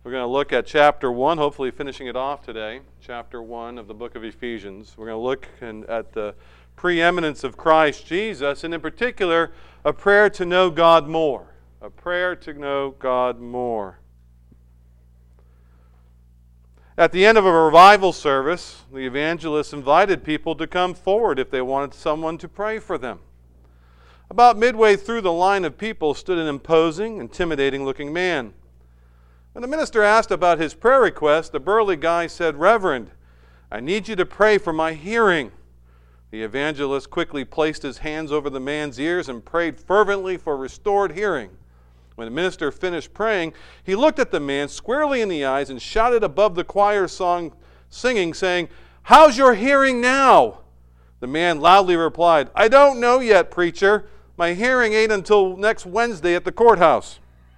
We're going to look at chapter 1, hopefully finishing it off today. Chapter 1 of the book of Ephesians. We're going to look at the preeminence of Christ Jesus, and in particular, a prayer to know God more. A prayer to know God more. At the end of a revival service, the evangelist invited people to come forward if they wanted someone to pray for them. About midway through the line of people stood an imposing, intimidating-looking man. When the minister asked about his prayer request, the burly guy said, "Reverend, I need you to pray for my hearing." The evangelist quickly placed his hands over the man's ears and prayed fervently for restored hearing. When the minister finished praying, he looked at the man squarely in the eyes and shouted above the choir singing, saying, "How's your hearing now?" The man loudly replied, "I don't know yet, preacher. My hearing ain't until next Wednesday at the courthouse."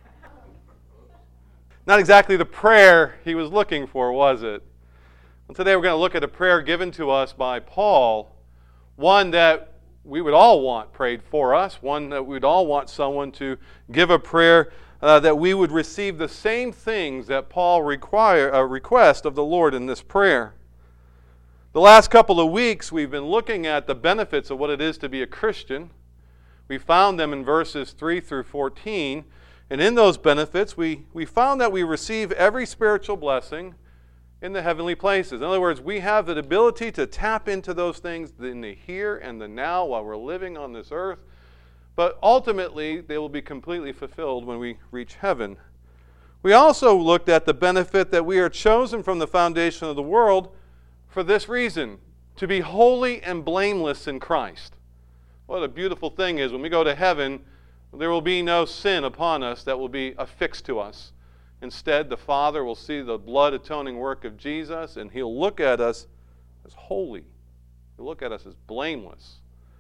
Not exactly the prayer he was looking for, was it? And today we're going to look at a prayer given to us by Paul, one that we would all want prayed for us, one that we'd all want someone to give a prayer that we would receive the same things that Paul requests of the Lord in this prayer. The last couple of weeks we've been looking at the benefits of what it is to be a Christian. We found them in verses 3 through 14. And in those benefits, we found that we receive every spiritual blessing in the heavenly places. In other words, we have the ability to tap into those things in the here and the now while we're living on this earth. But ultimately, they will be completely fulfilled when we reach heaven. We also looked at the benefit that we are chosen from the foundation of the world for this reason, to be holy and blameless in Christ. What a beautiful thing is when we go to heaven, there will be no sin upon us that will be affixed to us. Instead, the Father will see the blood-atoning work of Jesus, and He'll look at us as holy. He'll look at us as blameless.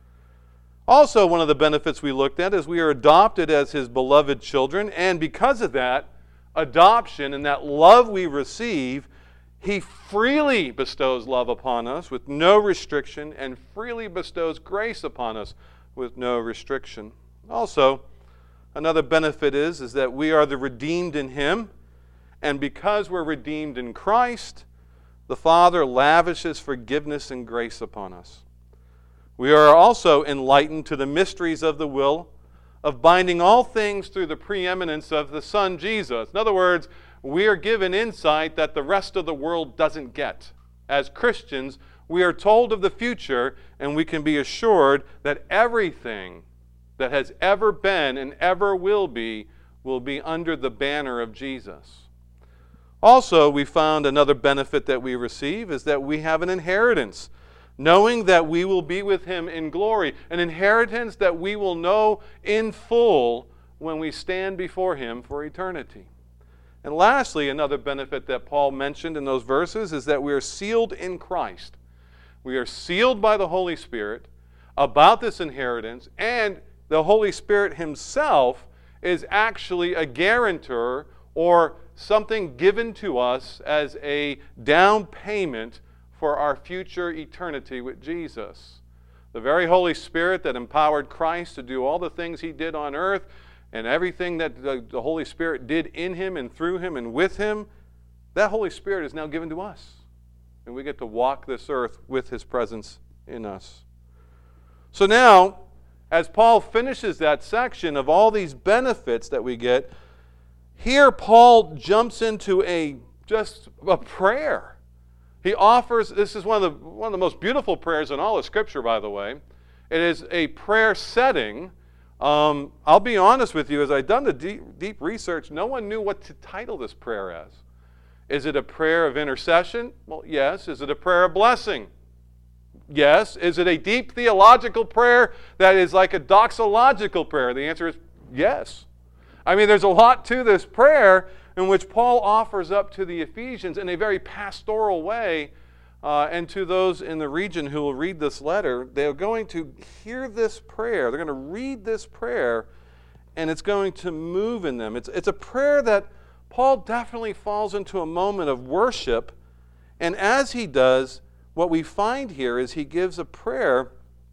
Also, one of the benefits we looked at is we are adopted as His beloved children, and because of that adoption and that love we receive, He freely bestows love upon us with no restriction, and freely bestows grace upon us with no restriction. Also, another benefit is that we are the redeemed in Him, and because we're redeemed in Christ, the Father lavishes forgiveness and grace upon us. We are also enlightened to the mysteries of the will of binding all things through the preeminence of the Son Jesus. In other words, we are given insight that the rest of the world doesn't get. As Christians, we are told of the future, and we can be assured that everything that has ever been and ever will be under the banner of Jesus. Also, we found another benefit that we receive is that we have an inheritance, knowing that we will be with Him in glory, an inheritance that we will know in full when we stand before Him for eternity. And lastly, another benefit that Paul mentioned in those verses is that we are sealed in Christ. We are sealed by the Holy Spirit about this inheritance, and the Holy Spirit Himself is actually a guarantor or something given to us as a down payment for our future eternity with Jesus. The very Holy Spirit that empowered Christ to do all the things He did on earth and everything that the Holy Spirit did in Him and through Him and with Him, that Holy Spirit is now given to us. And we get to walk this earth with His presence in us. So now, as Paul finishes that section of all these benefits that we get, here Paul jumps into just a prayer. He offers, this is one of the most beautiful prayers in all of Scripture, by the way. It is a prayer setting. I'll be honest with you, as I've done the deep research, no one knew what to title this prayer as. Is it a prayer of intercession? Well, yes. Is it a prayer of blessing? Yes. Is it a deep theological prayer that is like a doxological prayer? The answer is yes. I mean, there's a lot to this prayer in which Paul offers up to the Ephesians in a very pastoral way, and to those in the region who will read this letter. They're going to hear this prayer. They're going to read this prayer, and it's going to move in them. It's a prayer that Paul definitely falls into a moment of worship, and as he does, what we find here is he gives a prayer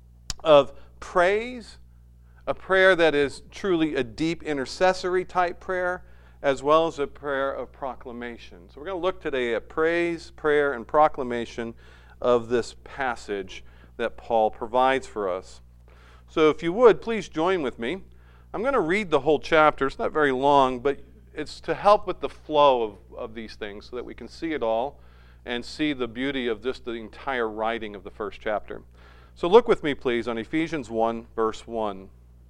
of praise, a prayer that is truly a deep intercessory type prayer, as well as a prayer of proclamation. So we're going to look today at praise, prayer, and proclamation of this passage that Paul provides for us. So if you would, please join with me. I'm going to read the whole chapter. It's not very long, but it's to help with the flow of these things so that we can see it all and see the beauty of just the entire writing of the first chapter. So look with me, please, on Ephesians 1, verse 1.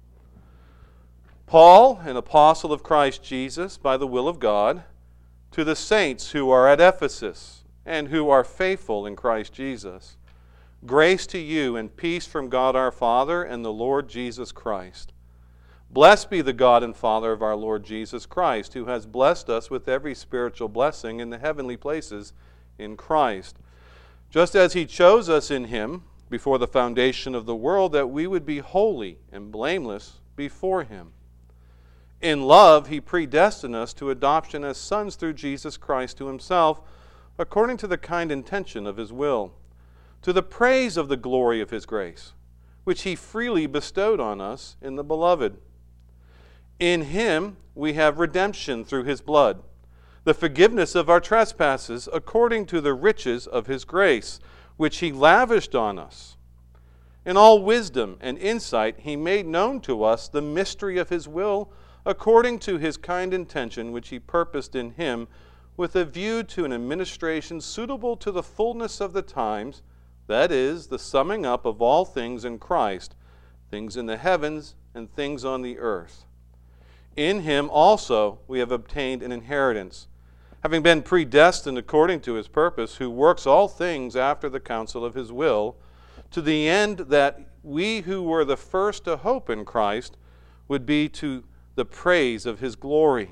Paul, an apostle of Christ Jesus, by the will of God, to the saints who are at Ephesus and who are faithful in Christ Jesus. Grace to you and peace from God our Father and the Lord Jesus Christ. Blessed be the God and Father of our Lord Jesus Christ, who has blessed us with every spiritual blessing in the heavenly places in Christ, just as he chose us in him before the foundation of the world, that we would be holy and blameless before him. In love, he predestined us to adoption as sons through Jesus Christ to himself, according to the kind intention of his will, to the praise of the glory of his grace, which he freely bestowed on us in the Beloved. In him we have redemption through his blood, the forgiveness of our trespasses, according to the riches of his grace, which he lavished on us. In all wisdom and insight he made known to us the mystery of his will, according to his kind intention, which he purposed in him, with a view to an administration suitable to the fullness of the times, that is, the summing up of all things in Christ, things in the heavens and things on the earth. In him also we have obtained an inheritance, having been predestined according to his purpose, who works all things after the counsel of his will, to the end that we who were the first to hope in Christ would be to the praise of his glory.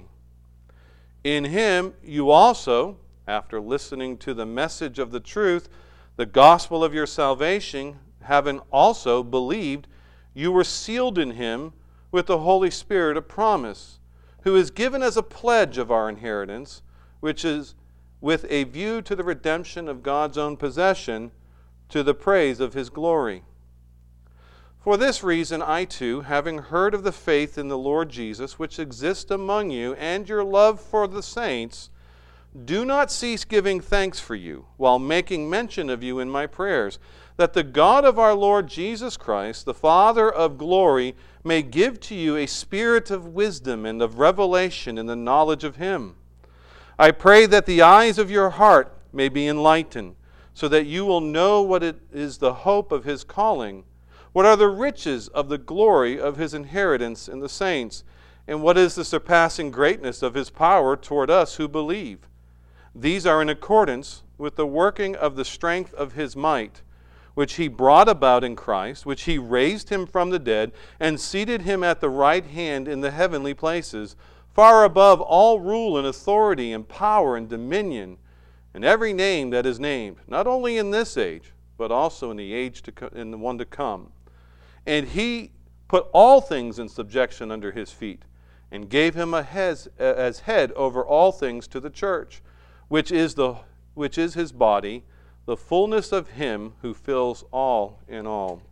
In him you also, after listening to the message of the truth, the gospel of your salvation, having also believed, you were sealed in him with the Holy Spirit of promise, who is given as a pledge of our inheritance, which is with a view to the redemption of God's own possession, to the praise of his glory. For this reason I too, having heard of the faith in the Lord Jesus, which exists among you, and your love for the saints, do not cease giving thanks for you, while making mention of you in my prayers, that the God of our Lord Jesus Christ, the Father of glory, may give to you a spirit of wisdom and of revelation in the knowledge of him. I pray that the eyes of your heart may be enlightened, so that you will know what it is the hope of his calling, what are the riches of the glory of his inheritance in the saints, and what is the surpassing greatness of his power toward us who believe. These are in accordance with the working of the strength of his might, which he brought about in Christ, which he raised him from the dead, and seated him at the right hand in the heavenly places, far above all rule and authority and power and dominion, and every name that is named, not only in this age, but also in the one to come. And he put all things in subjection under his feet, and gave him as head over all things to the church, which is his body, the fullness of him who fills all in all.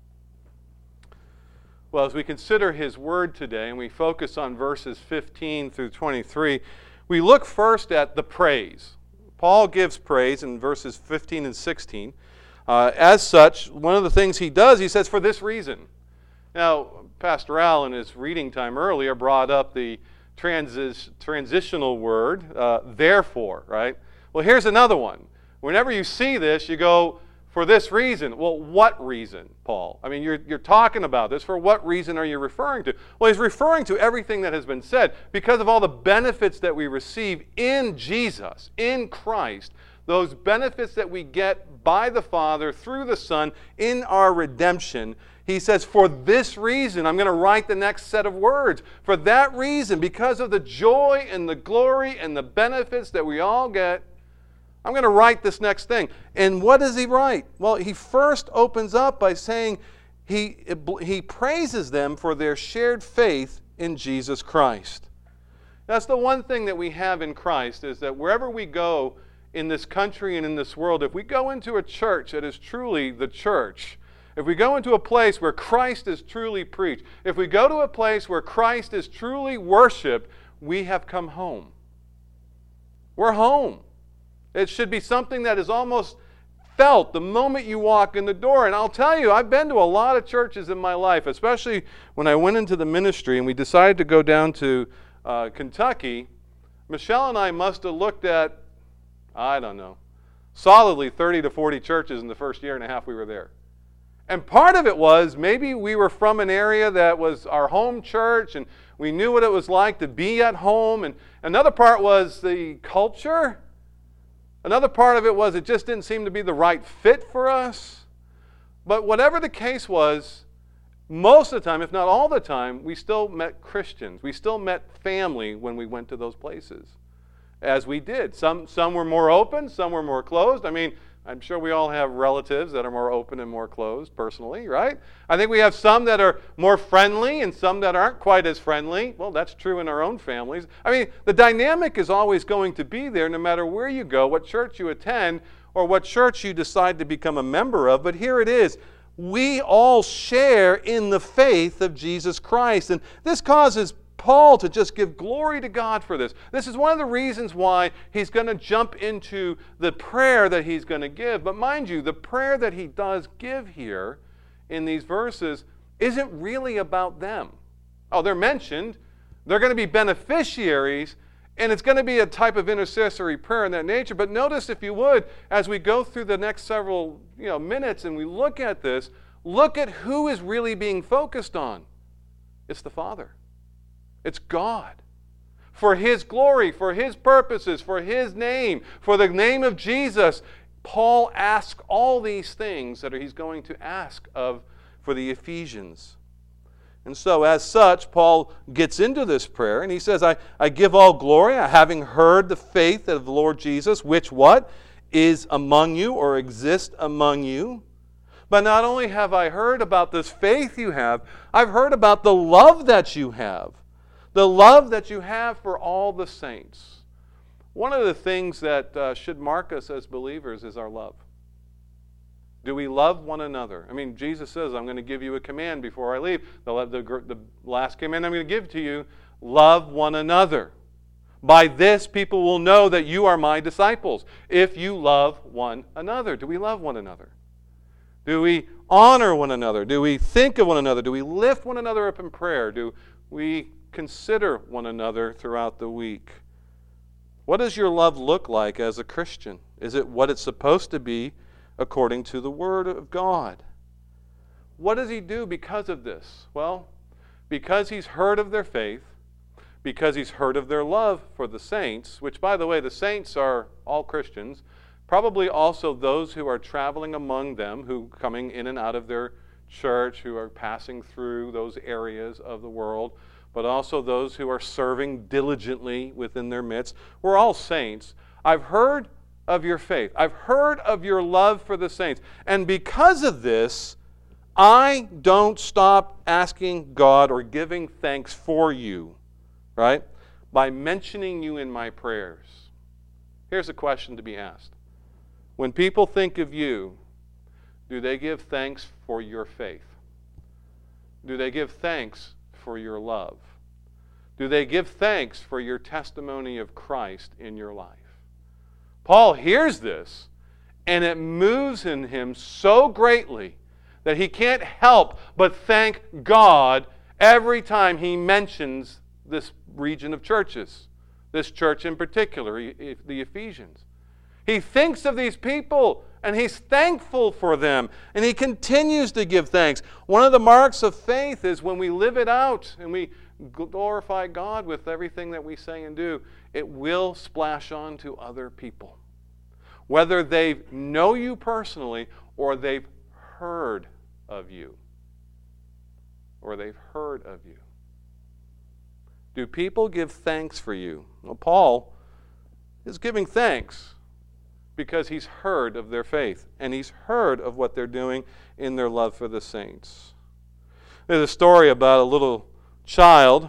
Well, as we consider his word today, and we focus on verses 15 through 23, we look first at the praise. Paul gives praise in verses 15 and 16. As such, one of the things he does, he says, for this reason. Now, Pastor Al, in his reading time earlier, brought up the transitional word, therefore, right? Well, here's another one. Whenever you see this, you go, for this reason. Well, what reason, Paul? I mean, you're talking about this. For what reason are you referring to? Well, he's referring to everything that has been said because of all the benefits that we receive in Jesus, in Christ, those benefits that we get by the Father through the Son in our redemption. He says, for this reason, I'm going to write the next set of words. For that reason, because of the joy and the glory and the benefits that we all get, I'm going to write this next thing. And what does he write? Well, he first opens up by saying he praises them for their shared faith in Jesus Christ. That's the one thing that we have in Christ, is that wherever we go in this country and in this world, if we go into a church that is truly the church, if we go into a place where Christ is truly preached, if we go to a place where Christ is truly worshiped, we have come home. We're home. It should be something that is almost felt the moment you walk in the door. And I'll tell you, I've been to a lot of churches in my life, especially when I went into the ministry and we decided to go down to Kentucky. Michelle and I must have looked at, I don't know, solidly 30 to 40 churches in the first year and a half we were there. And part of it was maybe we were from an area that was our home church and we knew what it was like to be at home. And another part was the culture. Another part of it was it just didn't seem to be the right fit for us. But whatever the case was, most of the time, if not all the time, we still met Christians. We still met family when we went to those places, as we did. Some were more open, some were more closed. I mean, I'm sure we all have relatives that are more open and more closed personally, right? I think we have some that are more friendly and some that aren't quite as friendly. Well, that's true in our own families. I mean, the dynamic is always going to be there no matter where you go, what church you attend, or what church you decide to become a member of. But here it is. We all share in the faith of Jesus Christ. And this causes Paul to just give glory to God for this. This is one of the reasons why he's going to jump into the prayer that he's going to give. But mind you, the prayer that he does give here in these verses isn't really about them. Oh, they're mentioned. They're going to be beneficiaries, and it's going to be a type of intercessory prayer in that nature. But notice, if you would, as we go through the next several minutes and we look at this, look at who is really being focused on. It's the Father. It's God. For His glory, for His purposes, for His name, for the name of Jesus, Paul asks all these things that he's going to ask of for the Ephesians. And so, as such, Paul gets into this prayer, and he says, I give all glory, having heard the faith of the Lord Jesus, which what? Is among you, or exists among you. But not only have I heard about this faith you have, I've heard about the love that you have. The love that you have for all the saints. One of the things that should mark us as believers is our love. Do we love one another? I mean, Jesus says, I'm going to give you a command before I leave. The last command I'm going to give to you, love one another. By this people will know that you are my disciples, if you love one another. Do we love one another? Do we honor one another? Do we think of one another? Do we lift one another up in prayer? Do we consider one another throughout the week? What does your love look like as a Christian? Is it what it's supposed to be according to the Word of God? What does he do because of this? Well, because he's heard of their faith, because he's heard of their love for the saints, which, by the way, the saints are all Christians, probably also those who are traveling among them, who coming in and out of their church, who are passing through those areas of the world, but also those who are serving diligently within their midst. We're all saints. I've heard of your faith. I've heard of your love for the saints. And because of this, I don't stop asking God or giving thanks for you, right? By mentioning you in my prayers. Here's a question to be asked. When people think of you, do they give thanks for your faith? Do they give thanks for your love? Do they give thanks for your testimony of Christ in your life? Paul hears this, and it moves in him so greatly that he can't help but thank God every time he mentions this region of churches, this church in particular, the Ephesians. He thinks of these people, and he's thankful for them, and he continues to give thanks. One of the marks of faith is when we live it out and we glorify God with everything that we say and do, it will splash on to other people. Whether they know you personally or they've heard of you. Or they've heard of you. Do people give thanks for you? Well, Paul is giving thanks because he's heard of their faith and he's heard of what they're doing in their love for the saints. There's a story about a little child,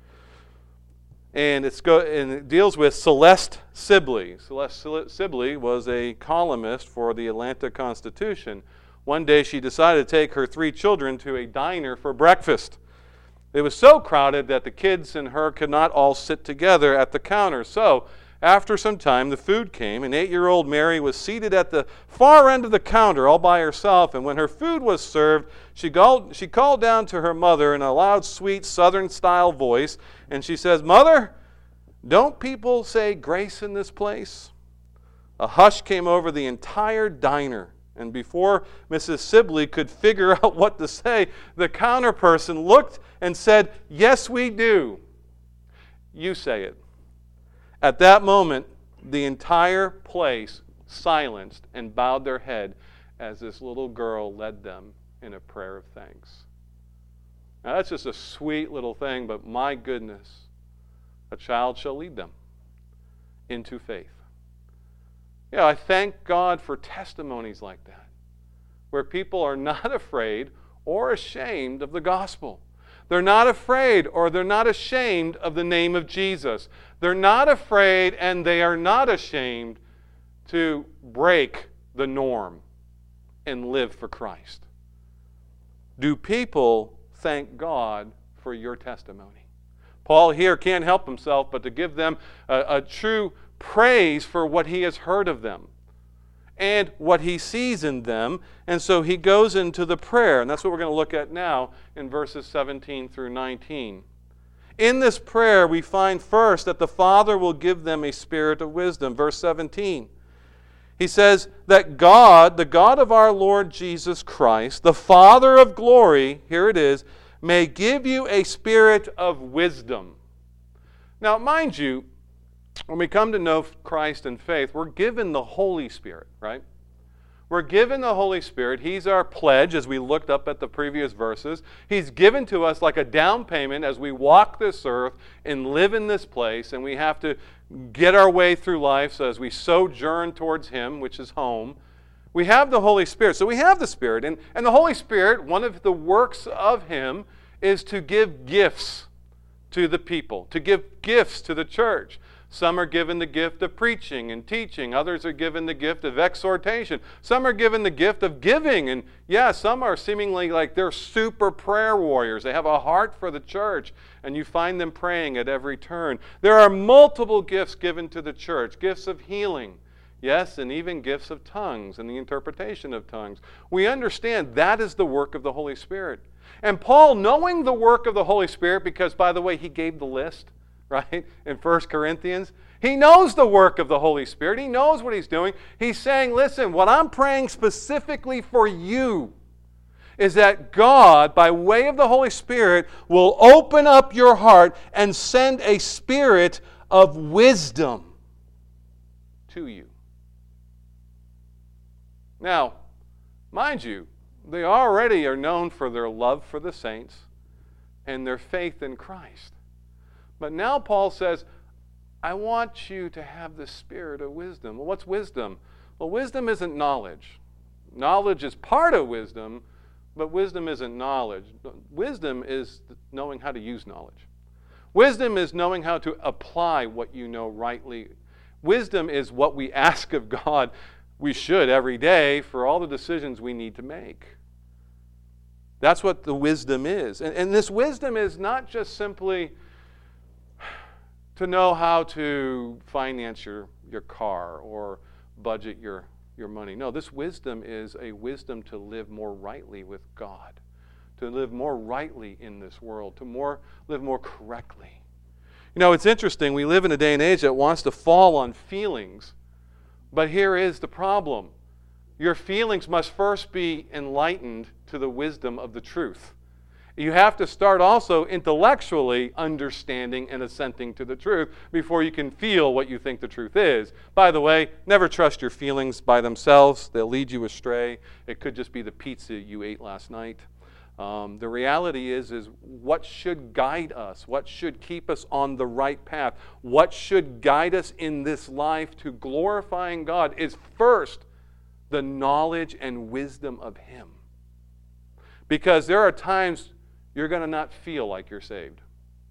and it deals with Celeste Sibley. Celeste Sibley was a columnist for the Atlanta Constitution. One day she decided to take her 3 children to a diner for breakfast. It was so crowded that the kids and her could not all sit together at the counter. So, after some time, the food came, and 8-year-old Mary was seated at the far end of the counter all by herself. And when her food was served, she called down to her mother in a loud, sweet, Southern-style voice, and she says, "Mother, don't people say grace in this place?" A hush came over the entire diner. And before Mrs. Sibley could figure out what to say, the counter person looked and said, "Yes, we do." You say it. At that moment, the entire place silenced and bowed their head as this little girl led them in a prayer of thanks. Now, that's just a sweet little thing, but my goodness, a child shall lead them into faith. Yeah, I thank God for testimonies like that, where people are not afraid or ashamed of the gospel. They're not afraid or they're not ashamed of the name of Jesus. They're not afraid and they are not ashamed to break the norm and live for Christ. Do people thank God for your testimony? Paul here can't help himself but to give them a true praise for what he has heard of them and what he sees in them. And so he goes into the prayer, and that's what we're going to look at now in verses 17 through 19. In this prayer, we find first that the Father will give them a spirit of wisdom. Verse 17. He says that God, the God of our Lord Jesus Christ, the Father of glory, here it is, may give you a spirit of wisdom. Now, mind you, when we come to know Christ in faith, we're given the Holy Spirit, right? We're given the Holy Spirit. He's our pledge, as we looked up at the previous verses. He's given to us like a down payment as we walk this earth and live in this place, and we have to get our way through life. So as we sojourn towards Him, which is home, we have the Holy Spirit. So we have the Spirit. And the Holy Spirit, one of the works of Him is to give gifts to the people, to give gifts to the church. Some are given the gift of preaching and teaching. Others are given the gift of exhortation. Some are given the gift of giving. And yeah, some are seemingly like they're super prayer warriors. They have a heart for the church, and you find them praying at every turn. There are multiple gifts given to the church. Gifts of healing, yes, and even gifts of tongues and the interpretation of tongues. We understand that is the work of the Holy Spirit. And Paul, knowing the work of the Holy Spirit, because, by the way, he gave the list, right, in 1 Corinthians. He knows the work of the Holy Spirit. He knows what he's doing. He's saying, listen, what I'm praying specifically for you is that God, by way of the Holy Spirit, will open up your heart and send a spirit of wisdom to you. Now, mind you, they already are known for their love for the saints and their faith in Christ. But now Paul says, I want you to have the spirit of wisdom. Well, what's wisdom? Well, wisdom isn't knowledge. Knowledge is part of wisdom, but wisdom isn't knowledge. Wisdom is knowing how to use knowledge. Wisdom is knowing how to apply what you know rightly. Wisdom is what we ask of God we should every day for all the decisions we need to make. That's what the wisdom is. And this wisdom is not just simply to know how to finance your car or budget your money. No, this wisdom is a wisdom to live more rightly with God, to live more rightly in this world, to live more correctly. You know, it's interesting. We live in a day and age that wants to fall on feelings, but here is the problem. Your feelings must first be enlightened to the wisdom of the truth. You have to start also intellectually understanding and assenting to the truth before you can feel what you think the truth is. By the way, never trust your feelings by themselves. They'll lead you astray. It could just be the pizza you ate last night. The reality is what should guide us? What should keep us on the right path? What should guide us in this life to glorifying God is first the knowledge and wisdom of Him. Because there are times you're going to not feel like you're saved.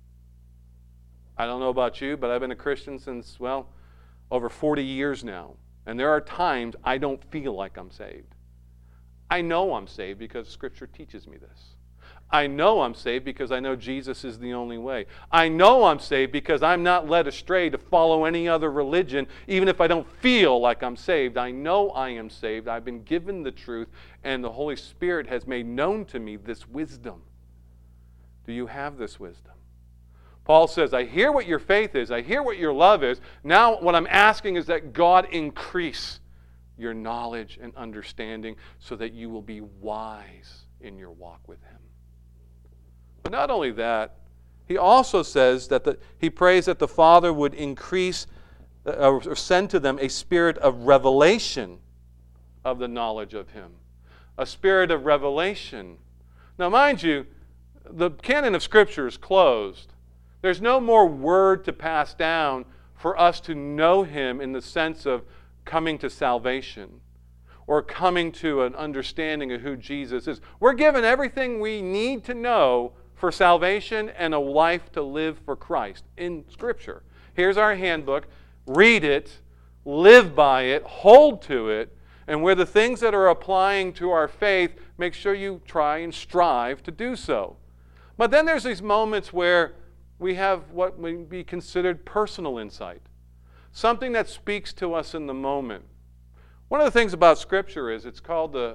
I don't know about you, but I've been a Christian since, over 40 years now. And there are times I don't feel like I'm saved. I know I'm saved because Scripture teaches me this. I know I'm saved because I know Jesus is the only way. I know I'm saved because I'm not led astray to follow any other religion, even if I don't feel like I'm saved. I know I am saved. I've been given the truth, and the Holy Spirit has made known to me this wisdom. Do you have this wisdom? Paul says, I hear what your faith is. I hear what your love is. Now what I'm asking is that God increase your knowledge and understanding so that you will be wise in your walk with Him. But not only that, he also says that he prays that the Father would increase or send to them a spirit of revelation of the knowledge of Him. A spirit of revelation. Now mind you, the canon of Scripture is closed. There's no more word to pass down for us to know Him in the sense of coming to salvation or coming to an understanding of who Jesus is. We're given everything we need to know for salvation and a life to live for Christ in Scripture. Here's our handbook. Read it, live by it, hold to it, and where the things that are applying to our faith, make sure you try and strive to do so. But then there's these moments where we have what would be considered personal insight, something that speaks to us in the moment. One of the things about Scripture is it's called the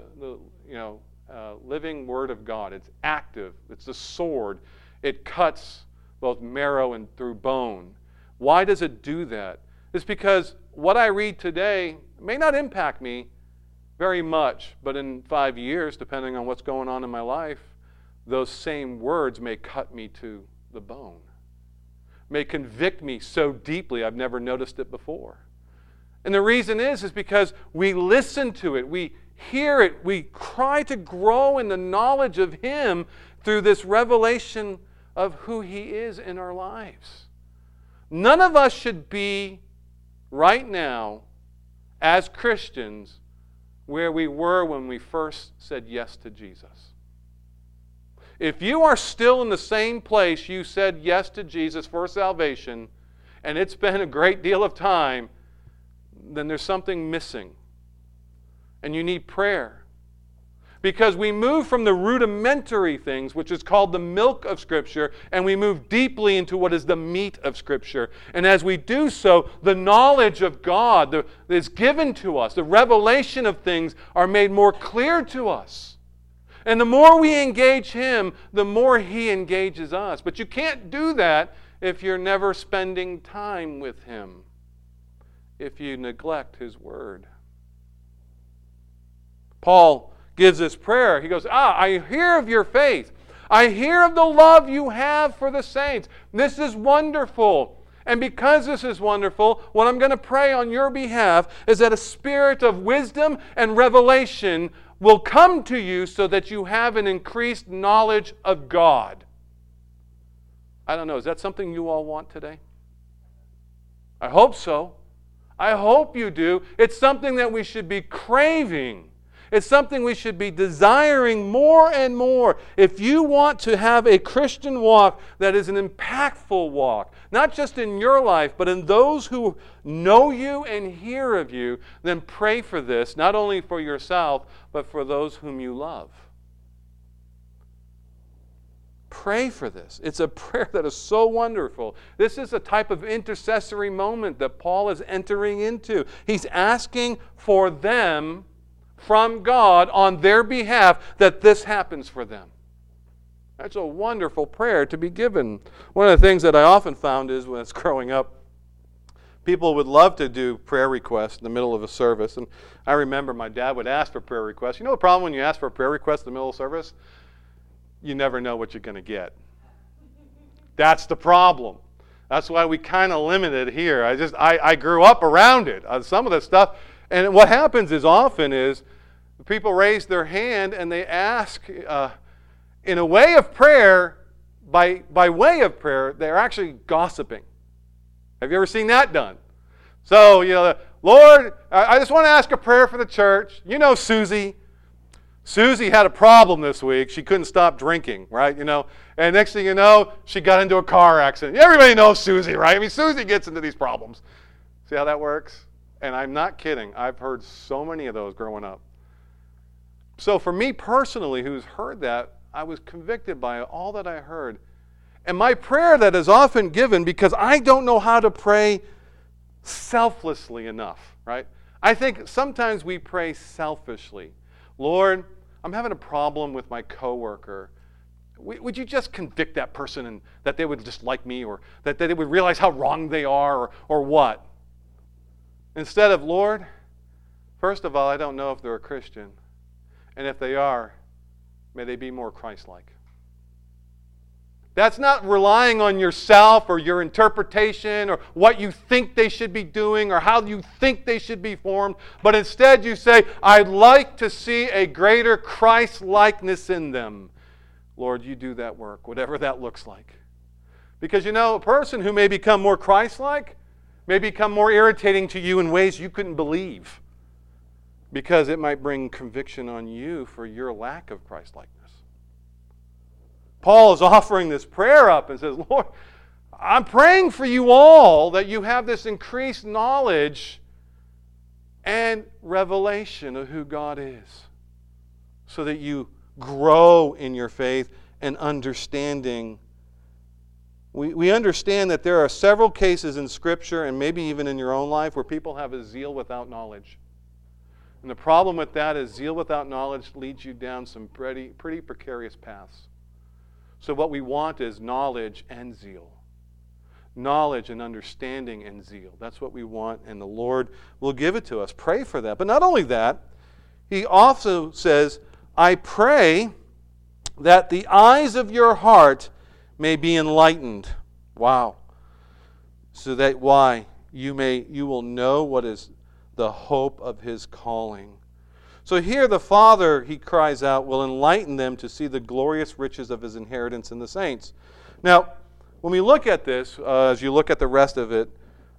living Word of God. It's active. It's a sword. It cuts both marrow and through bone. Why does it do that? It's because what I read today may not impact me very much, but in 5 years, depending on what's going on in my life, those same words may cut me to the bone, may convict me so deeply I've never noticed it before. And the reason is because we listen to it, we hear it, we try to grow in the knowledge of Him through this revelation of who He is in our lives. None of us should be right now as Christians where we were when we first said yes to Jesus. If you are still in the same place you said yes to Jesus for salvation, and it's been a great deal of time, then there's something missing. And you need prayer. Because we move from the rudimentary things, which is called the milk of Scripture, and we move deeply into what is the meat of Scripture. And as we do so, the knowledge of God that is given to us, the revelation of things are made more clear to us. And the more we engage Him, the more He engages us. But you can't do that if you're never spending time with Him, if you neglect His Word. Paul gives this prayer. He goes, I hear of your faith. I hear of the love you have for the saints. This is wonderful. And because this is wonderful, what I'm going to pray on your behalf is that a spirit of wisdom and revelation will come to you so that you have an increased knowledge of God. I don't know, is that something you all want today? I hope so. I hope you do. It's something that we should be craving. It's something we should be desiring more and more. If you want to have a Christian walk that is an impactful walk, not just in your life, but in those who know you and hear of you, then pray for this, not only for yourself, but for those whom you love. Pray for this. It's a prayer that is so wonderful. This is a type of intercessory moment that Paul is entering into. He's asking for them from God on their behalf that this happens for them. That's a wonderful prayer to be given. One of the things that I often found is when I was growing up, people would love to do prayer requests in the middle of a service. And I remember my dad would ask for prayer requests. You know the problem when you ask for a prayer request in the middle of service? You never know what you're going to get. That's the problem. That's why we kind of limit it here. I grew up around it. Some of the stuff. And what happens is often is people raise their hand and they ask in a way of prayer, by way of prayer, they're actually gossiping. Have you ever seen that done? So, Lord, I just want to ask a prayer for the church. You know Susie. Susie had a problem this week. She couldn't stop drinking, right? And next thing you know, she got into a car accident. Everybody knows Susie, right? I mean, Susie gets into these problems. See how that works? And I'm not kidding. I've heard so many of those growing up. So for me personally, who's heard that, I was convicted by all that I heard. And my prayer that is often given, because I don't know how to pray selflessly enough, right? I think sometimes we pray selfishly. Lord, I'm having a problem with my coworker. Would you just convict that person and that they would just like me, or that they would realize how wrong they are, or what? Instead of, Lord, first of all, I don't know if they're a Christian. And if they are, may they be more Christ-like. That's not relying on yourself or your interpretation or what you think they should be doing or how you think they should be formed, but instead you say, I'd like to see a greater Christ-likeness in them. Lord, you do that work, whatever that looks like. Because a person who may become more Christ-like may become more irritating to you in ways you couldn't believe, because it might bring conviction on you for your lack of Christ-likeness. Paul is offering this prayer up and says, Lord, I'm praying for you all that you have this increased knowledge and revelation of who God is, so that you grow in your faith and understanding. We understand that there are several cases in Scripture, and maybe even in your own life, where people have a zeal without knowledge. And the problem with that is zeal without knowledge leads you down some pretty precarious paths. So what we want is knowledge and zeal. Knowledge and understanding and zeal. That's what we want, and the Lord will give it to us. Pray for that. But not only that, he also says, I pray that the eyes of your heart may be enlightened. Wow. So that you will know what is the hope of his calling. So here the Father, he cries out, will enlighten them to see the glorious riches of his inheritance in the saints. Now, when we look at this, as you look at the rest of it,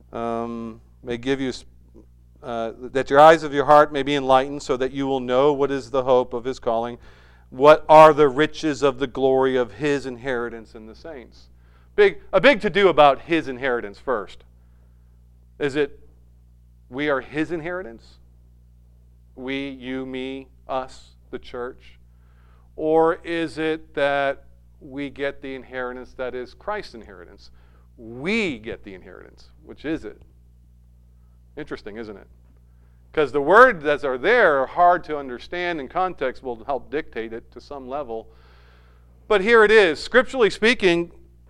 may give you that your eyes of your heart may be enlightened, so that you will know what is the hope of his calling, what are the riches of the glory of his inheritance in the saints. A big to-do about his inheritance first. Is it we are his inheritance? We, you, me, us, the church? Or is it that we get the inheritance that is Christ's inheritance? We get the inheritance. Which is it? Interesting, isn't it? Because the words that are there are hard to understand, and context will help dictate it to some level. But here it is. Scripturally speaking,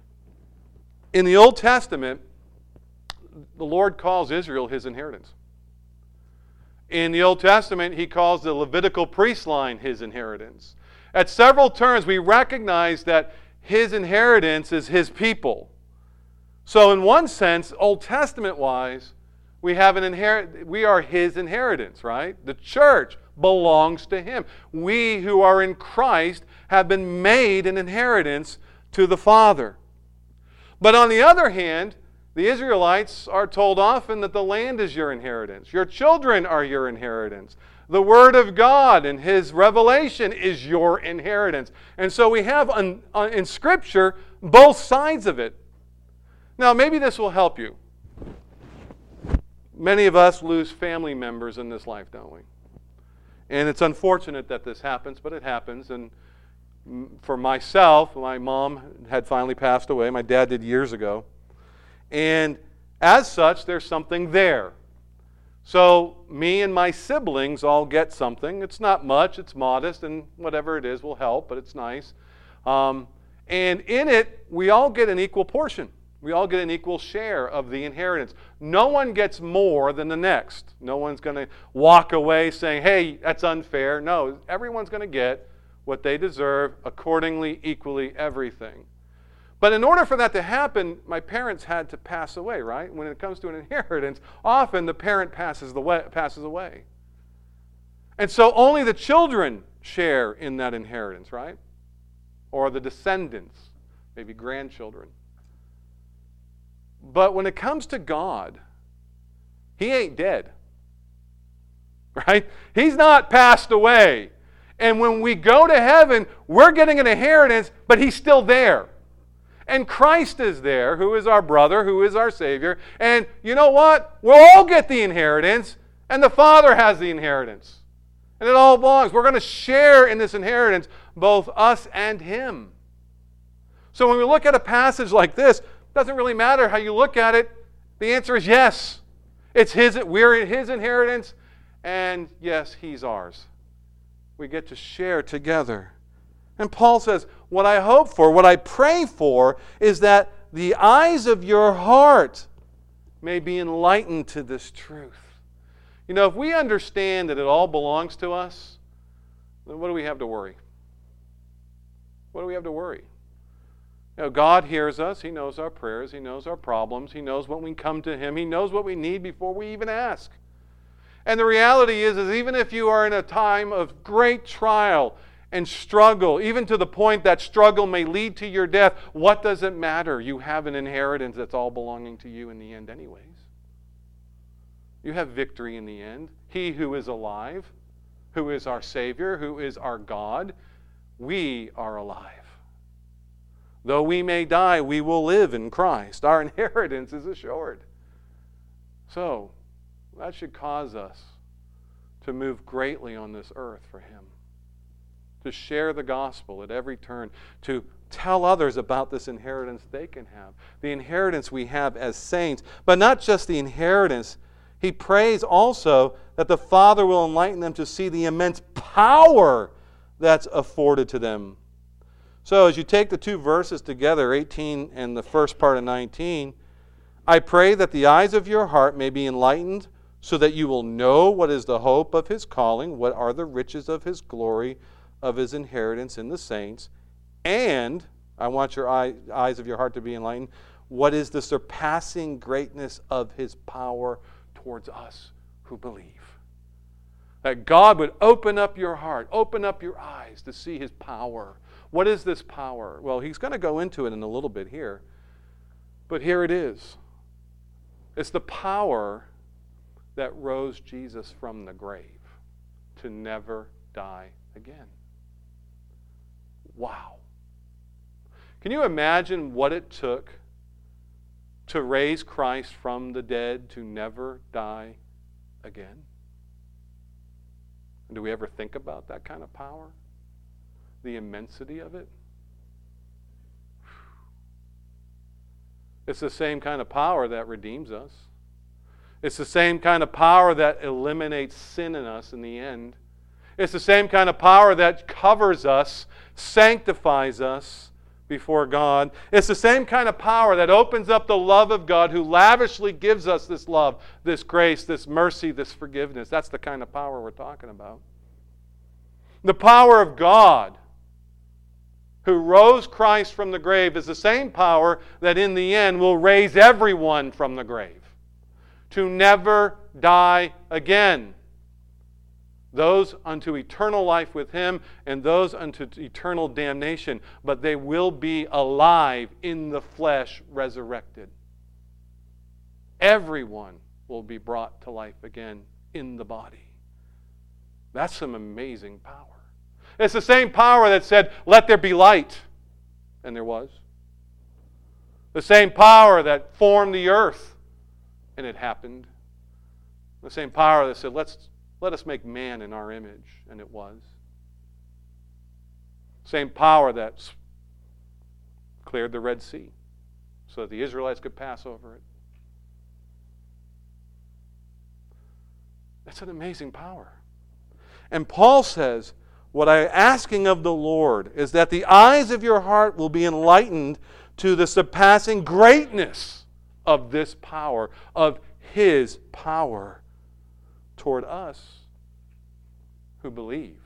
in the Old Testament, the Lord calls Israel his inheritance. In the Old Testament, he calls the Levitical priest line his inheritance. At several turns, we recognize that his inheritance is his people. So in one sense, Old Testament-wise, we are his inheritance, right? The church belongs to him. We who are in Christ have been made an inheritance to the Father. But on the other hand, the Israelites are told often that the land is your inheritance. Your children are your inheritance. The Word of God and his revelation is your inheritance. And so we have in Scripture both sides of it. Now, maybe this will help you. Many of us lose family members in this life, don't we? And it's unfortunate that this happens, but it happens. And for myself, my mom had finally passed away. My dad did years ago. And as such, there's something there. So me and my siblings all get something. It's not much, it's modest, and whatever it is will help, but it's nice. And in it, we all get an equal portion. We all get an equal share of the inheritance. No one gets more than the next. No one's going to walk away saying, hey, that's unfair. No, everyone's going to get what they deserve, accordingly, equally, everything. But in order for that to happen, my parents had to pass away, right? When it comes to an inheritance, often the parent passes away. And so only the children share in that inheritance, right? Or the descendants, maybe grandchildren. But when it comes to God, he ain't dead, right? He's not passed away. And when we go to heaven, we're getting an inheritance, but he's still there. And Christ is there, who is our brother, who is our Savior. And you know what? We'll all get the inheritance, and the Father has the inheritance. And it all belongs. We're going to share in this inheritance, both us and Him. So when we look at a passage like this, it doesn't really matter how you look at it. The answer is yes. It's His. We're in His inheritance, and yes, He's ours. We get to share together. And Paul says, what I hope for, what I pray for, is that the eyes of your heart may be enlightened to this truth. You know, if we understand that it all belongs to us, then what do we have to worry? What do we have to worry? You know, God hears us. He knows our prayers. He knows our problems. He knows when we come to Him. He knows what we need before we even ask. And the reality is even if you are in a time of great trial and struggle, even to the point that struggle may lead to your death, what does it matter? You have an inheritance that's all belonging to you in the end anyways. You have victory in the end. He who is alive, who is our Savior, who is our God, we are alive. Though we may die, we will live in Christ. Our inheritance is assured. So, that should cause us to move greatly on this earth for Him. To share the gospel at every turn. To tell others about this inheritance they can have. The inheritance we have as saints. But not just the inheritance. He prays also that the Father will enlighten them to see the immense power that's afforded to them. So as you take the two verses together, 18 and the first part of 19, I pray that the eyes of your heart may be enlightened so that you will know what is the hope of His calling, what are the riches of His glory, of His inheritance in the saints, and I want your eyes of your heart to be enlightened, what is the surpassing greatness of His power towards us who believe. That God would open up your heart, open up your eyes to see His power. What is this power? Well, he's going to go into it in a little bit here. But here it is. It's the power that rose Jesus from the grave to never die again. Wow. Can you imagine what it took to raise Christ from the dead to never die again? Do we ever think about that kind of power? The immensity of it? It's the same kind of power that redeems us. It's the same kind of power that eliminates sin in us in the end. It's the same kind of power that covers us, sanctifies us before God. It's the same kind of power that opens up the love of God who lavishly gives us this love, this grace, this mercy, this forgiveness. That's the kind of power we're talking about. The power of God who rose Christ from the grave is the same power that in the end will raise everyone from the grave to never die again. Those unto eternal life with Him and those unto eternal damnation. But they will be alive in the flesh, resurrected. Everyone will be brought to life again in the body. That's some amazing power. It's the same power that said, let there be light. And there was. The same power that formed the earth. And it happened. The same power that said, let us make man in our image. And it was. Same power that cleared the Red Sea so that the Israelites could pass over it. That's an amazing power. And Paul says, what I'm asking of the Lord is that the eyes of your heart will be enlightened to the surpassing greatness of this power, of His power toward us who believe.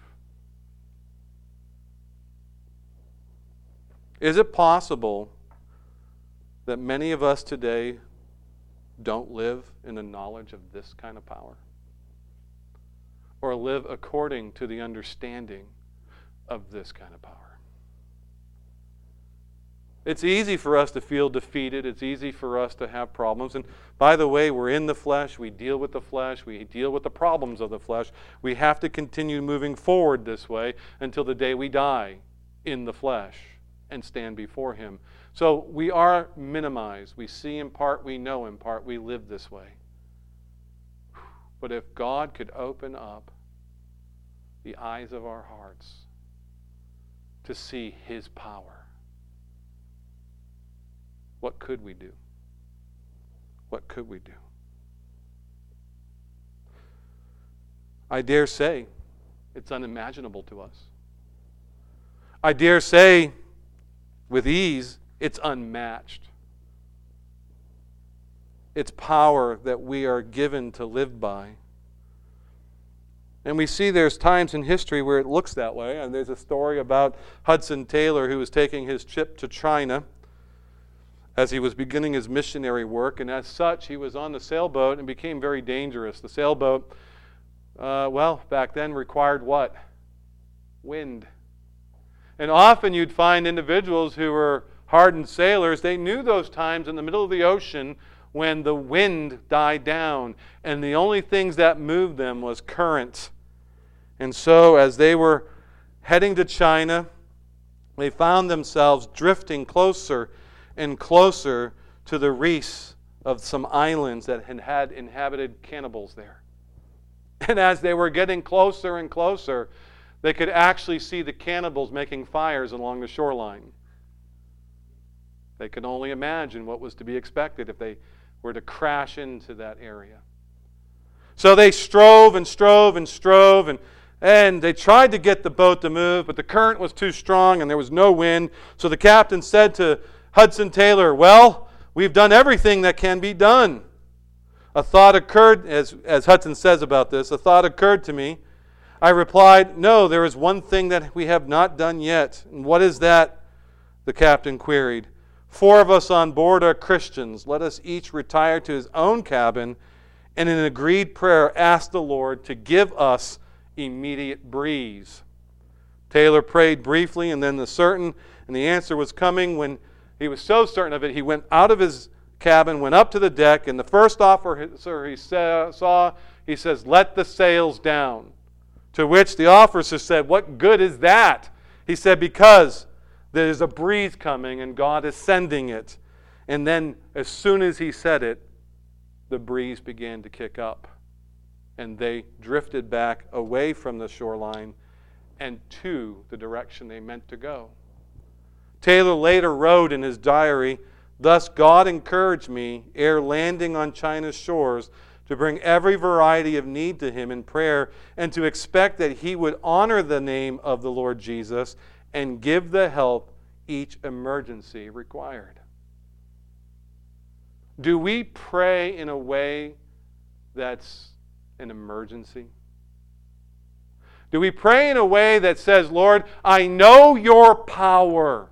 Is it possible that many of us today don't live in the knowledge of this kind of power? Or live according to the understanding of this kind of power? It's easy for us to feel defeated. It's easy for us to have problems. And by the way, we're in the flesh. We deal with the flesh. We deal with the problems of the flesh. We have to continue moving forward this way until the day we die in the flesh and stand before Him. So we are minimized. We see in part, we know in part, we live this way. But if God could open up the eyes of our hearts to see His power. What could we do? What could we do? I dare say it's unimaginable to us. I dare say with ease it's unmatched. It's power that we are given to live by. And we see there's times in history where it looks that way. And there's a story about Hudson Taylor who was taking his trip to China as he was beginning his missionary work. And as such, he was on the sailboat and became very dangerous. The sailboat, back then required what? Wind. And often you'd find individuals who were hardened sailors. They knew those times in the middle of the ocean when the wind died down. And the only things that moved them was current. And so as they were heading to China, they found themselves drifting closer and closer to the reefs of some islands that had inhabited cannibals there. And as they were getting closer and closer, they could actually see the cannibals making fires along the shoreline. They could only imagine what was to be expected if they were to crash into that area. So they strove and strove and strove, and they tried to get the boat to move, but the current was too strong and there was no wind. So the captain said to Hudson Taylor, "Well, we've done everything that can be done." A thought occurred, as Hudson says about this, a thought occurred to me. I replied, "No, there is one thing that we have not done yet." "And what is that?" the captain queried. "4 of us on board are Christians. Let us each retire to his own cabin and in an agreed prayer ask the Lord to give us immediate breeze." Taylor prayed briefly and then the answer was coming. When he was so certain of it, he went out of his cabin, went up to the deck, and the first officer he saw, he says, "Let the sails down." To which the officer said, "What good is that?" He said, "Because there's a breeze coming and God is sending it." And then as soon as he said it, the breeze began to kick up. And they drifted back away from the shoreline and to the direction they meant to go. Taylor later wrote in his diary, "Thus God encouraged me, ere landing on China's shores, to bring every variety of need to Him in prayer and to expect that He would honor the name of the Lord Jesus and give the help each emergency required." Do we pray in a way that's an emergency? Do we pray in a way that says, "Lord, I know your power.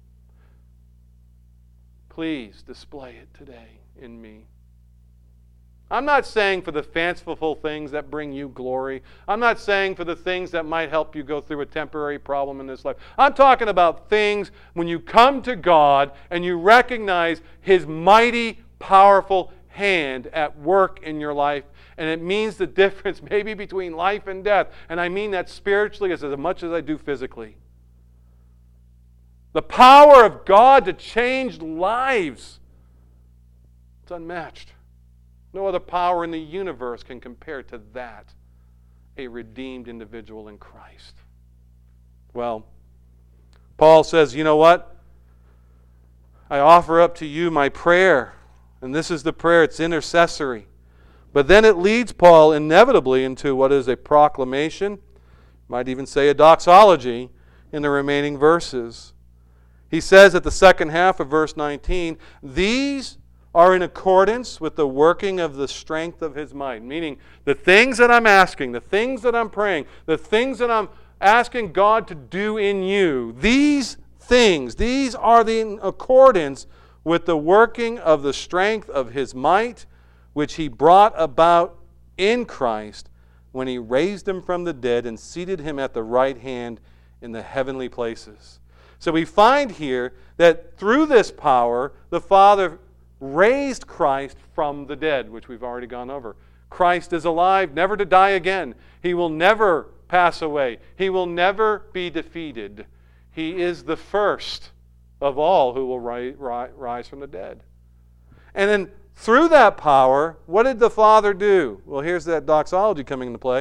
Please display it today in me"? I'm not saying for the fanciful things that bring you glory. I'm not saying for the things that might help you go through a temporary problem in this life. I'm talking about things when you come to God and you recognize His mighty, powerful hand at work in your life. And it means the difference maybe between life and death. And I mean that spiritually as much as I do physically. The power of God to change lives. It's unmatched. No other power in the universe can compare to that. A redeemed individual in Christ. Well, Paul says, you know what? I offer up to you my prayer. And this is the prayer. It's intercessory. But then it leads Paul inevitably into what is a proclamation, might even say a doxology, in the remaining verses. He says at the second half of verse 19, "These are in accordance with the working of the strength of His might." Meaning, the things that I'm asking, the things that I'm praying, the things that I'm asking God to do in you, these things, these are in accordance with the working of the strength of His might, which He brought about in Christ when He raised Him from the dead and seated Him at the right hand in the heavenly places. So we find here that through this power, the Father raised Christ from the dead, which we've already gone over. Christ is alive, never to die again. He will never pass away. He will never be defeated. He is the first of all who will rise from the dead. And then through that power, what did the Father do? Well, here's that doxology coming into play.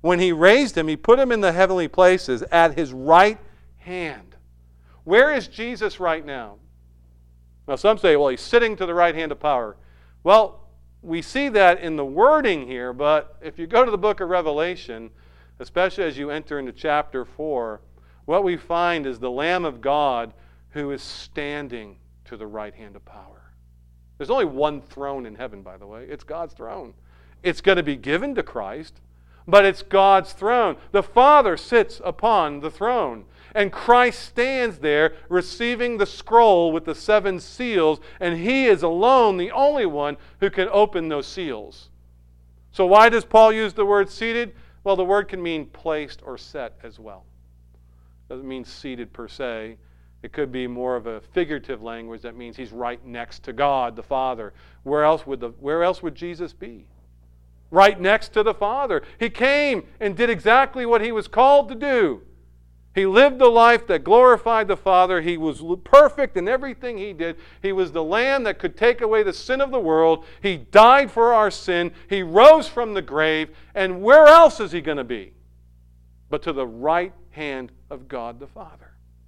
When he raised him, he put him in the heavenly places at his right hand. Where is Jesus right now? Now some say, well, he's sitting to the right hand of power. Well, we see that in the wording here, but if you go to the book of Revelation, especially as you enter into chapter 4, what we find is the Lamb of God who is standing to the right hand of power. There's only one throne in heaven, by the way. It's God's throne. It's going to be given to Christ, but it's God's throne. The Father sits upon the throne, and Christ stands there receiving the scroll with the 7 seals, and he is alone the only one who can open those seals. So why does Paul use the word seated? Well, the word can mean placed or set as well. It doesn't mean seated per se. It could be more of a figurative language that means he's right next to God, the Father. Where else would Jesus be? Right next to the Father. He came and did exactly what he was called to do. He lived the life that glorified the Father. He was perfect in everything he did. He was the Lamb that could take away the sin of the world. He died for our sin. He rose from the grave. And where else is he going to be? But to the right hand of God the Father.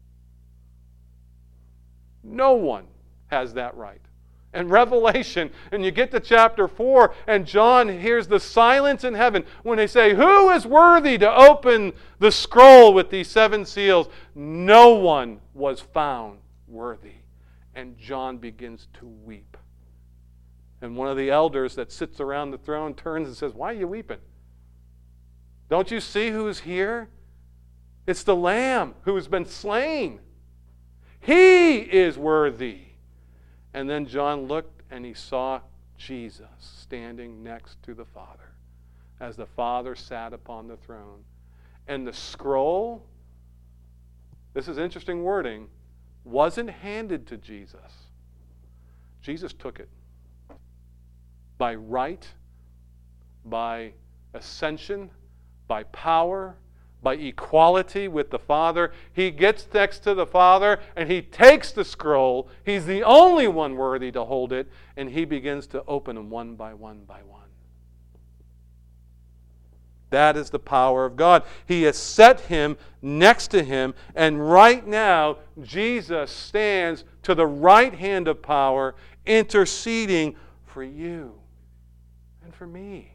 No one has that right. And Revelation, and you get to chapter 4, and John hears the silence in heaven when they say, who is worthy to open the scroll with these 7 seals? No one was found worthy. And John begins to weep. And one of the elders that sits around the throne turns and says, why are you weeping? Don't you see who's here? It's the Lamb who has been slain. He is worthy. And then John looked and he saw Jesus standing next to the Father as the Father sat upon the throne. And the scroll, this is interesting wording, wasn't handed to Jesus. Jesus took it. By right, by ascension, by power, by equality with the Father. He gets next to the Father and he takes the scroll. He's the only one worthy to hold it, and he begins to open them one by one by one. That is the power of God. He has set him next to him, and right now Jesus stands to the right hand of power, interceding for you and for me.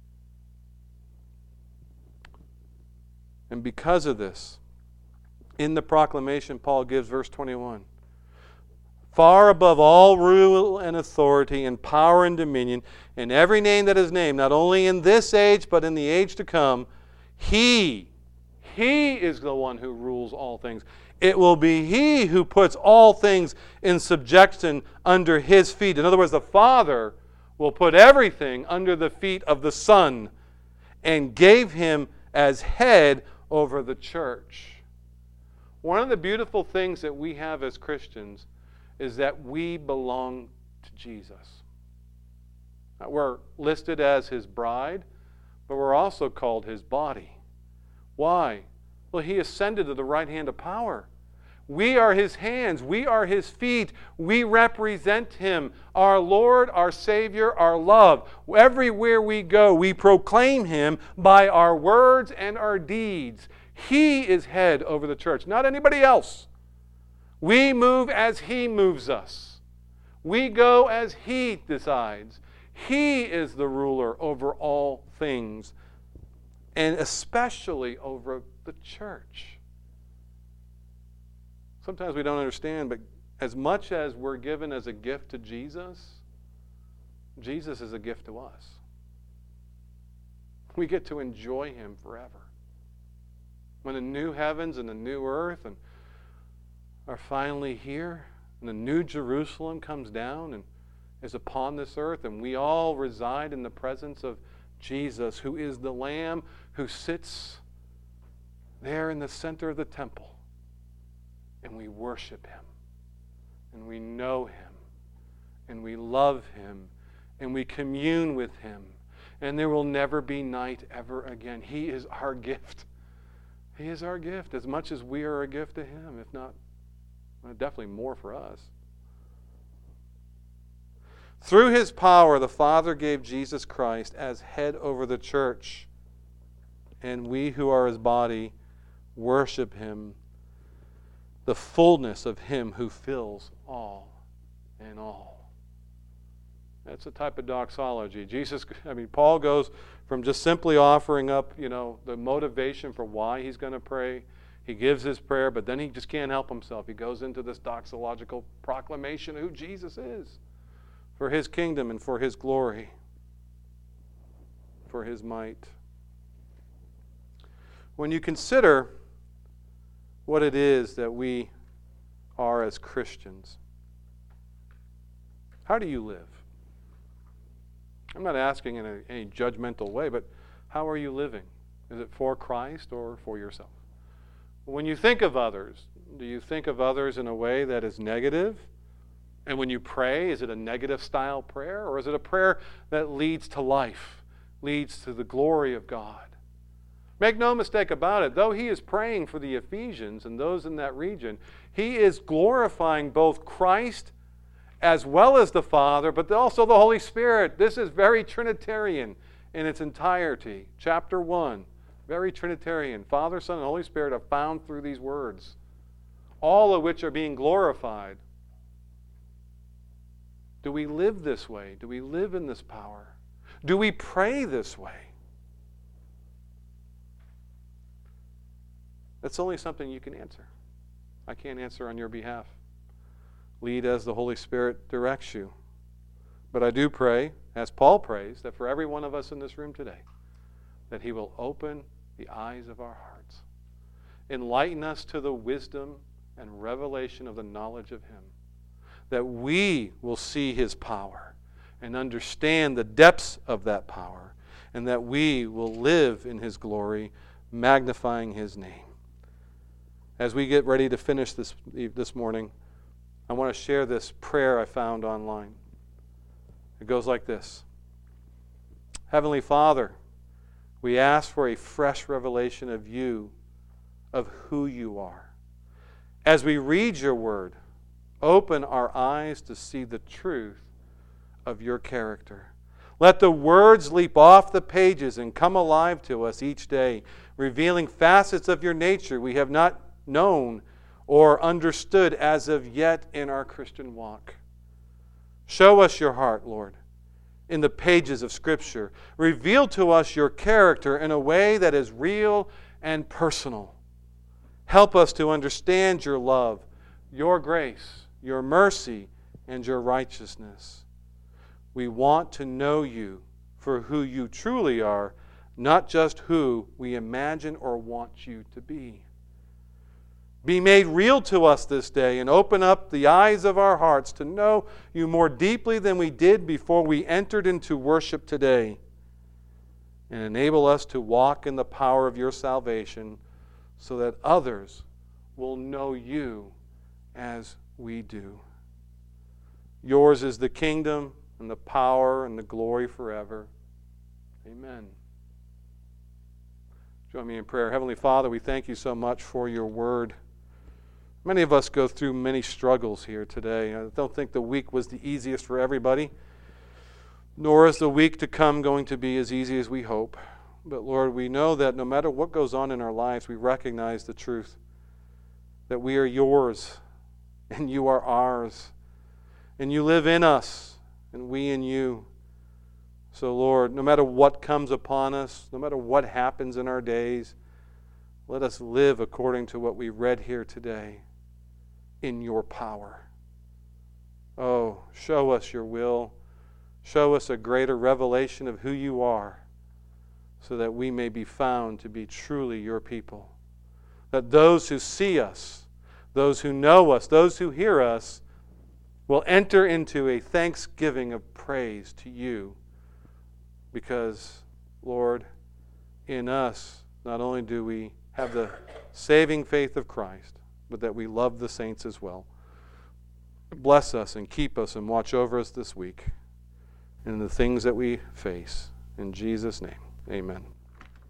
And because of this, in the proclamation Paul gives, verse 21, far above all rule and authority and power and dominion, and every name that is named, not only in this age but in the age to come, He is the one who rules all things. It will be He who puts all things in subjection under His feet. In other words, the Father will put everything under the feet of the Son and gave Him as head over the church. One of the beautiful things that we have as Christians is that we belong to Jesus. We're listed as His bride, but we're also called His body. Why? Well, He ascended to the right hand of power. We are His hands. We are His feet. We represent Him, our Lord, our Savior, our love. Everywhere we go, we proclaim Him by our words and our deeds. He is head over the church, not anybody else. We move as He moves us. We go as He decides. He is the ruler over all things, and especially over the church. Sometimes we don't understand, but as much as we're given as a gift to Jesus, Jesus is a gift to us. We get to enjoy Him forever. When the new heavens and the new earth are finally here, and the new Jerusalem comes down and is upon this earth, and we all reside in the presence of Jesus, who is the Lamb who sits there in the center of the temple. And we worship Him, and we know Him, and we love Him, and we commune with Him, and there will never be night ever again. He is our gift. He is our gift as much as we are a gift to Him, if not, definitely more for us. Through His power, the Father gave Jesus Christ as head over the church. and we who are his body worship him, the fullness of him who fills all in all. That's a type of doxology. Paul goes from just simply offering up, the motivation for why he's going to pray. He gives his prayer, but then he just can't help himself. He goes into this doxological proclamation of who Jesus is for his kingdom and for his glory, for his might. When you consider what it is that we are as Christians, how do you live? I'm not asking in any judgmental way, but how are you living? Is it for Christ or for yourself? When you think of others, do you think of others in a way that is negative? And when you pray, is it a negative style prayer, or is it a prayer that leads to life, leads to the glory of God? Make no mistake about it, though he is praying for the Ephesians and those in that region, he is glorifying both Christ as well as the Father, but also the Holy Spirit. This is very Trinitarian in its entirety. Chapter 1, very Trinitarian. Father, Son, and Holy Spirit are found through these words, all of which are being glorified. Do we live this way? Do we live in this power? Do we pray this way? That's only something you can answer. I can't answer on your behalf. Lead as the Holy Spirit directs you. But I do pray, as Paul prays, that for every one of us in this room today, that he will open the eyes of our hearts, enlighten us to the wisdom and revelation of the knowledge of him, that we will see his power and understand the depths of that power, and that we will live in his glory, magnifying his name. As we get ready to finish this morning, I want to share this prayer I found online. It goes like this. Heavenly Father, we ask for a fresh revelation of you, of who you are. As we read your word, open our eyes to see the truth of your character. Let the words leap off the pages and come alive to us each day, revealing facets of your nature we have not known or understood as of yet in our Christian walk. Show us your heart, Lord, in the pages of Scripture. Reveal to us your character in a way that is real and personal. Help us to understand your love, your grace, your mercy, and your righteousness. We want to know you for who you truly are, not just who we imagine or want you to be. Be made real to us this day and open up the eyes of our hearts to know you more deeply than we did before we entered into worship today. And enable us to walk in the power of your salvation so that others will know you as we do. Yours is the kingdom and the power and the glory forever. Amen. Join me in prayer. Heavenly Father, we thank you so much for your word. Many of us go through many struggles here today. I don't think the week was the easiest for everybody, nor is the week to come going to be as easy as we hope. But Lord, we know that no matter what goes on in our lives, we recognize the truth that we are yours and you are ours, and you live in us and we in you. So Lord, no matter what comes upon us, no matter what happens in our days, let us live according to what we read here today in your power. Oh, show us your will. Show us a greater revelation of who you are so that we may be found to be truly your people. That those who see us, those who know us, those who hear us will enter into a thanksgiving of praise to you because, Lord, in us not only do we have the saving faith of Christ, but that we love the saints as well. Bless us and keep us and watch over us this week in the things that we face. In Jesus' name, amen.